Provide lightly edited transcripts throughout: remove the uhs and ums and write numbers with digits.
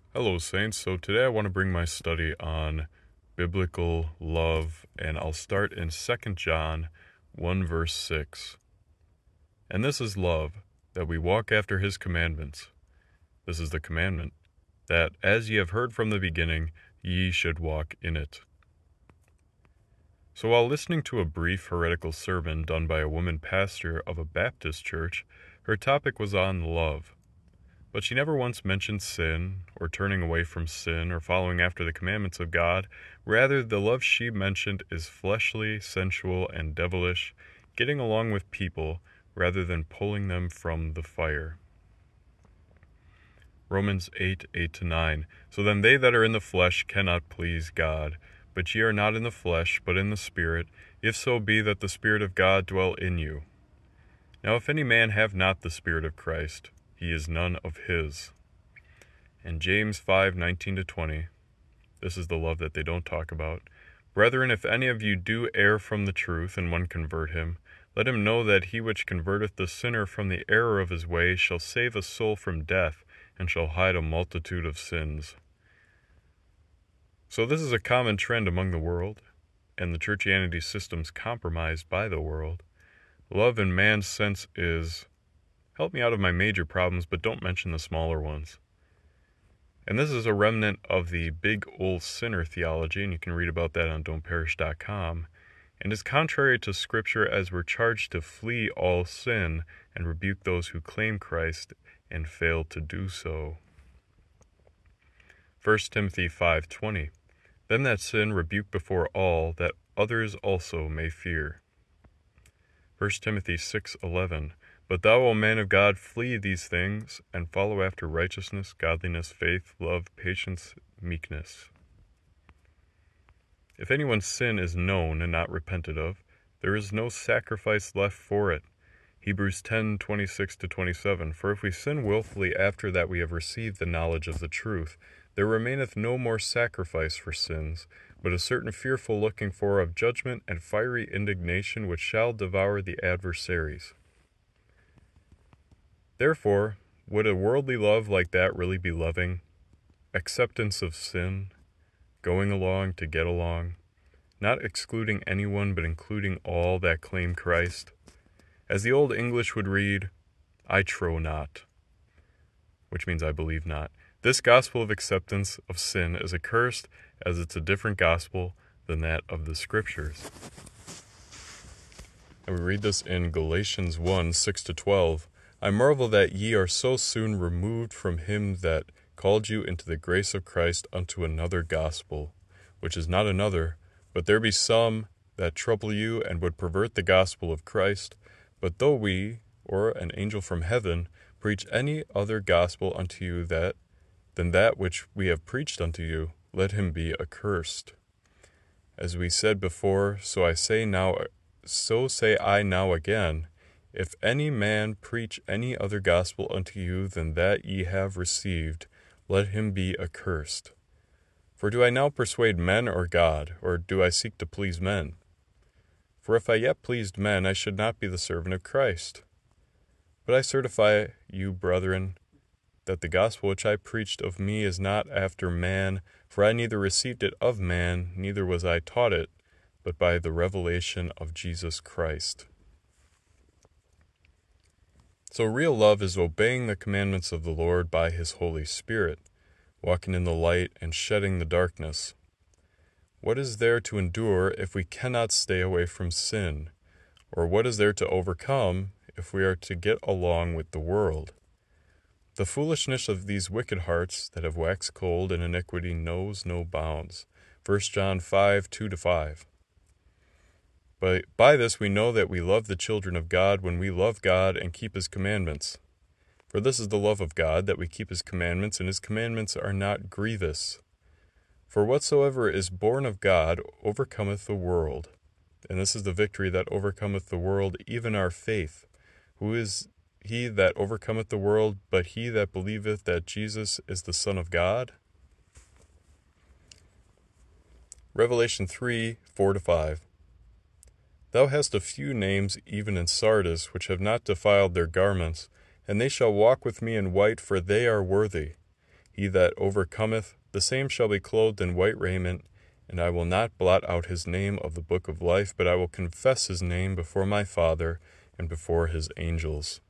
Hello, Saints. So today I want to bring my study on biblical love, and I'll start in 2 John 1 verse 6. And this is love, that we walk after his commandments. This is the commandment, that as ye have heard from the beginning, ye should walk in it. So while listening to a brief heretical sermon done by a woman pastor of a Baptist church, her topic was on love. But she never once mentioned sin, or turning away from sin, or following after the commandments of God. Rather, the love she mentioned is fleshly, sensual, and devilish, getting along with people rather than pulling them from the fire. Romans 8:8-9. So then they that are in the flesh cannot please God. But ye are not in the flesh, but in the Spirit, if so be that the Spirit of God dwell in you. Now if any man have not the Spirit of Christ, he is none of his. And James 5:19-20, this is the love that they don't talk about. Brethren, if any of you do err from the truth, and one convert him, let him know that he which converteth the sinner from the error of his way shall save a soul from death, and shall hide a multitude of sins. So this is a common trend among the world, and the churchianity system's compromised by the world. Love in man's sense is, help me out of my major problems, but don't mention the smaller ones. And this is a remnant of the big old sinner theology, and you can read about that on don'tperish.com, and is contrary to Scripture, as we're charged to flee all sin and rebuke those who claim Christ and fail to do so. 1 Timothy 5:20, them that sin rebuke before all, that others also may fear. 1 Timothy 6:11, but thou, O man of God, flee these things, and follow after righteousness, godliness, faith, love, patience, meekness. If anyone's sin is known and not repented of, there is no sacrifice left for it. Hebrews 10:26-27, for if we sin willfully after that we have received the knowledge of the truth, there remaineth no more sacrifice for sins, but a certain fearful looking for of judgment and fiery indignation which shall devour the adversaries. Therefore, would a worldly love like that really be loving? Acceptance of sin, going along to get along, not excluding anyone but including all that claim Christ. As the Old English would read, I trow not, which means I believe not. This gospel of acceptance of sin is accursed, as it's a different gospel than that of the Scriptures. And we read this in Galatians 1:6-12. I marvel that ye are so soon removed from him that called you into the grace of Christ unto another gospel, which is not another, but there be some that trouble you and would pervert the gospel of Christ. But though we, or an angel from heaven, preach any other gospel unto you than that which we have preached unto you, let him be accursed. As we said before, so say I now again, if any man preach any other gospel unto you than that ye have received, let him be accursed. For do I now persuade men or God, or do I seek to please men? For if I yet pleased men, I should not be the servant of Christ. But I certify you, brethren, that the gospel which I preached of me is not after man, for I neither received it of man, neither was I taught it, but by the revelation of Jesus Christ. So real love is obeying the commandments of the Lord by his Holy Spirit, walking in the light and shedding the darkness. What is there to endure if we cannot stay away from sin? Or what is there to overcome if we are to get along with the world? The foolishness of these wicked hearts that have waxed cold in iniquity knows no bounds. 1 John 5:2-5. But by this we know that we love the children of God, when we love God and keep his commandments. For this is the love of God, that we keep his commandments, and his commandments are not grievous. For whatsoever is born of God overcometh the world. And this is the victory that overcometh the world, even our faith. Who is he that overcometh the world, but he that believeth that Jesus is the Son of God? Revelation 3:4-5. Thou hast a few names even in Sardis, which have not defiled their garments, and they shall walk with me in white, for they are worthy. He that overcometh, the same shall be clothed in white raiment, and I will not blot out his name of the book of life, but I will confess his name before my Father and before his angels.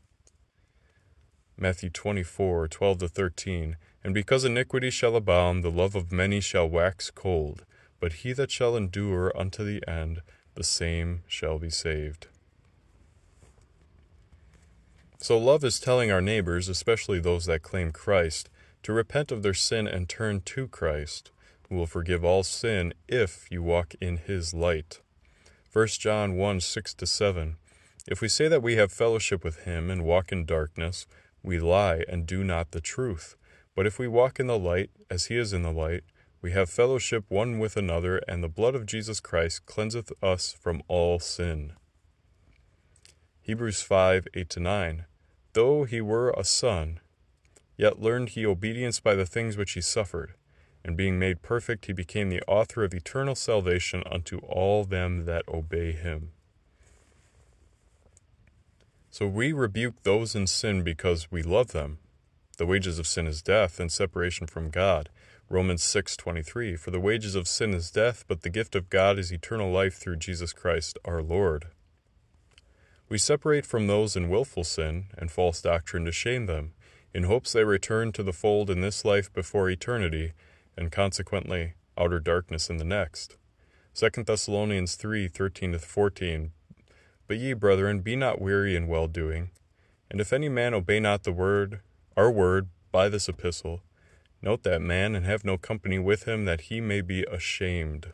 Matthew 24:12-13. And because iniquity shall abound, the love of many shall wax cold, but he that shall endure unto the end, the same shall be saved. So love is telling our neighbors, especially those that claim Christ, to repent of their sin and turn to Christ, who will forgive all sin if you walk in his light. 1 John 1:6-7. If we say that we have fellowship with him and walk in darkness, we lie and do not the truth. But if we walk in the light, as he is in the light, we have fellowship one with another, and the blood of Jesus Christ cleanseth us from all sin. Hebrews 5:8-9. Though he were a son, yet learned he obedience by the things which he suffered. And being made perfect, he became the author of eternal salvation unto all them that obey him. So we rebuke those in sin because we love them. The wages of sin is death and separation from God. Romans 6:23. For the wages of sin is death, but the gift of God is eternal life through Jesus Christ our Lord. We separate from those in willful sin and false doctrine to shame them, in hopes they return to the fold in this life before eternity, and consequently outer darkness in the next. 2 Thessalonians 3:13-14. But ye, brethren, be not weary in well-doing. And if any man obey not our word, by this epistle, note that man, and have no company with him, that he may be ashamed.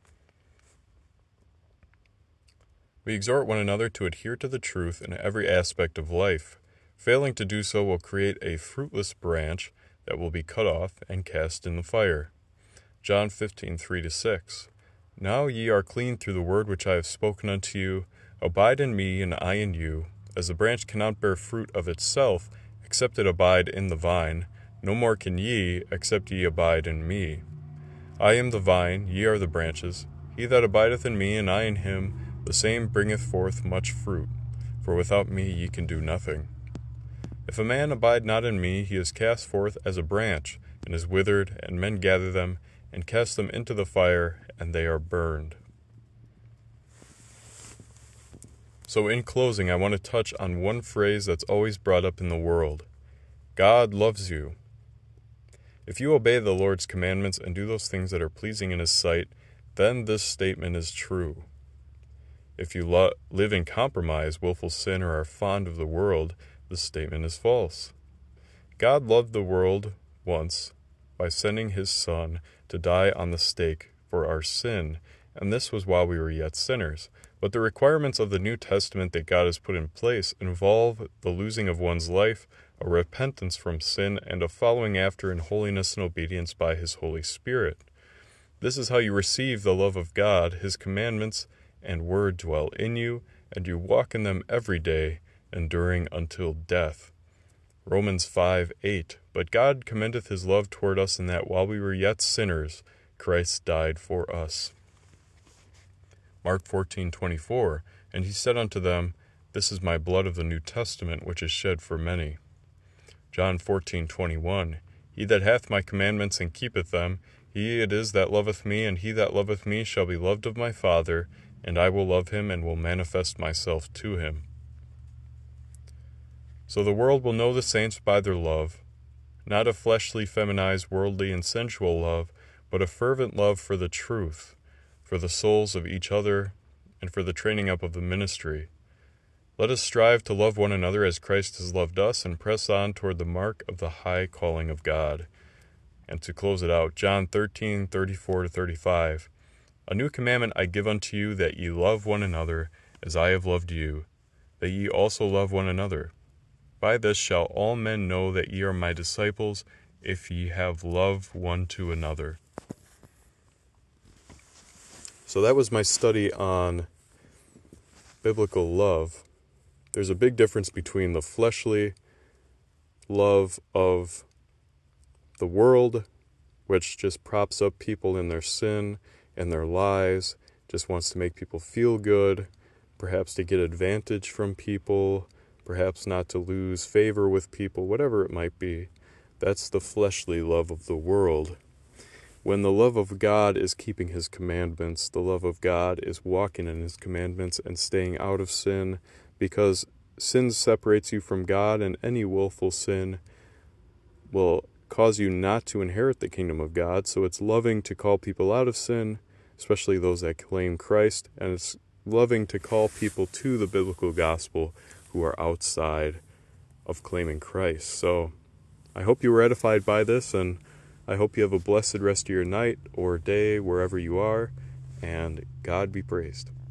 We exhort one another to adhere to the truth in every aspect of life. Failing to do so will create a fruitless branch that will be cut off and cast in the fire. John 15:3-6. Now ye are clean through the word which I have spoken unto you. Abide in me, and I in you. As the branch cannot bear fruit of itself, except it abide in the vine, no more can ye, except ye abide in me. I am the vine, ye are the branches. He that abideth in me, and I in him, the same bringeth forth much fruit. For without me ye can do nothing. If a man abide not in me, he is cast forth as a branch, and is withered, and men gather them, and cast them into the fire, and they are burned. So in closing, I want to touch on one phrase that's always brought up in the world. God loves you. If you obey the Lord's commandments and do those things that are pleasing in his sight, then this statement is true. If you live in compromise, willful sin, or are fond of the world, this statement is false. God loved the world once by sending his Son to die on the stake for our sin, and this was while we were yet sinners. But the requirements of the New Testament that God has put in place involve the losing of one's life, a repentance from sin, and a following after in holiness and obedience by his Holy Spirit. This is how you receive the love of God. His commandments and word dwell in you, and you walk in them every day, enduring until death. Romans 5:8. But God commendeth his love toward us in that while we were yet sinners, Christ died for us. Mark 14:24. And he said unto them, This is my blood of the New Testament, which is shed for many. John 14:21. He that hath my commandments and keepeth them, he it is that loveth me, and he that loveth me shall be loved of my Father, and I will love him, and will manifest myself to him. So the world will know the saints by their love, not a fleshly, feminized, worldly, and sensual love, but a fervent love for the truth, for the souls of each other, and for the training up of the ministry. Let us strive to love one another as Christ has loved us, and press on toward the mark of the high calling of God. And to close it out, John 13:34-35. A new commandment I give unto you, that ye love one another, as I have loved you, that ye also love one another. By this shall all men know that ye are my disciples, if ye have love one to another. So that was my study on biblical love. There's a big difference between the fleshly love of the world, which just props up people in their sin and their lies, just wants to make people feel good, perhaps to get advantage from people, perhaps not to lose favor with people, whatever it might be. That's the fleshly love of the world. When the love of God is keeping his commandments, the love of God is walking in his commandments and staying out of sin, because sin separates you from God, and any willful sin will cause you not to inherit the kingdom of God. So it's loving to call people out of sin, especially those that claim Christ, and it's loving to call people to the biblical gospel who are outside of claiming Christ. So I hope you were edified by this, and I hope you have a blessed rest of your night or day wherever you are, and God be praised.